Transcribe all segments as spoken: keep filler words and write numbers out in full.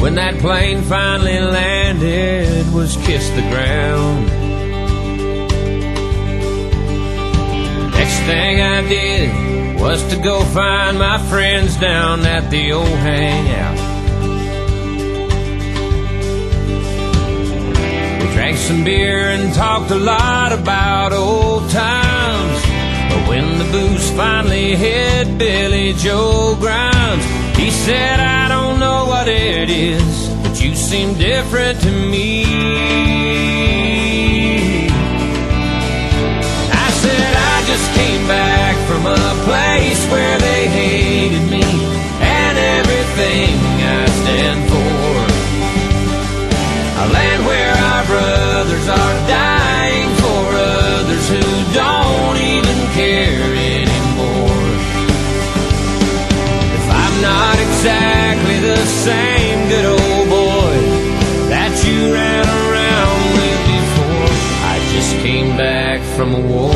when that plane finally landed was kiss the ground. Next thing I did was to go find my friends down at the old hangout. We drank some beer and talked a lot about old times. But when the booze finally hit Billy Joe Grimes, he said, I don't know what it is, but you seem different to me. I said, I just came back from a place where they hated me and everything I stand for. A land where our brothers are dying for others who don't even care anymore. If I'm not exactly the same good old boy that you ran around with before, I just came back from a war.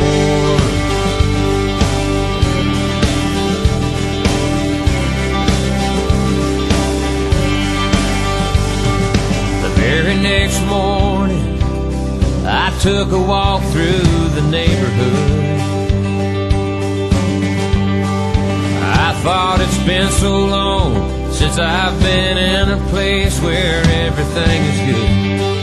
The very next morning I took a walk through the neighborhood. I thought it's been so long since I've been in a place where everything is good.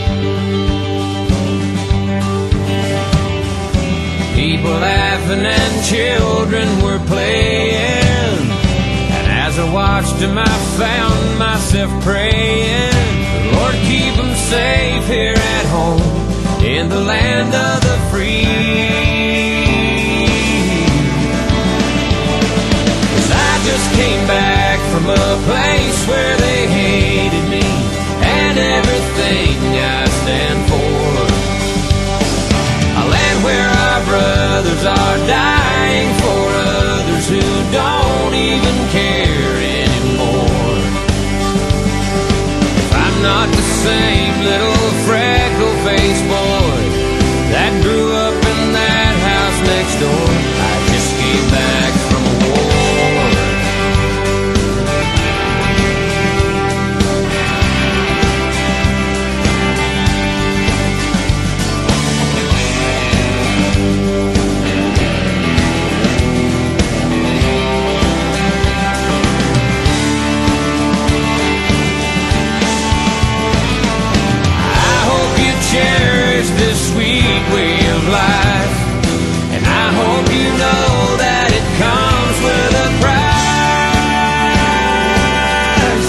People laughing and children were playing, and as I watched them I found myself praying, Lord, keep them safe here at home in the land of the free. 'Cause I just came back from a place where they hated me and everything I stand for. A land where our brothers are dying for others who don't even care anymore. If I'm not the same little freckle-faced boy that grew up in that house next door, I just came back from a war. Cherish this sweet way of life, and I hope you know that it comes with a price.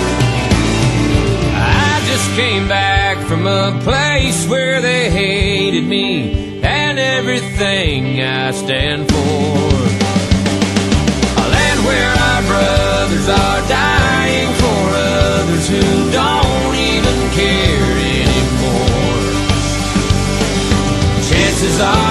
I just came back from a place where they hated me and everything I stand for. A land where our brothers are dying for others who don't even care anymore. Chances are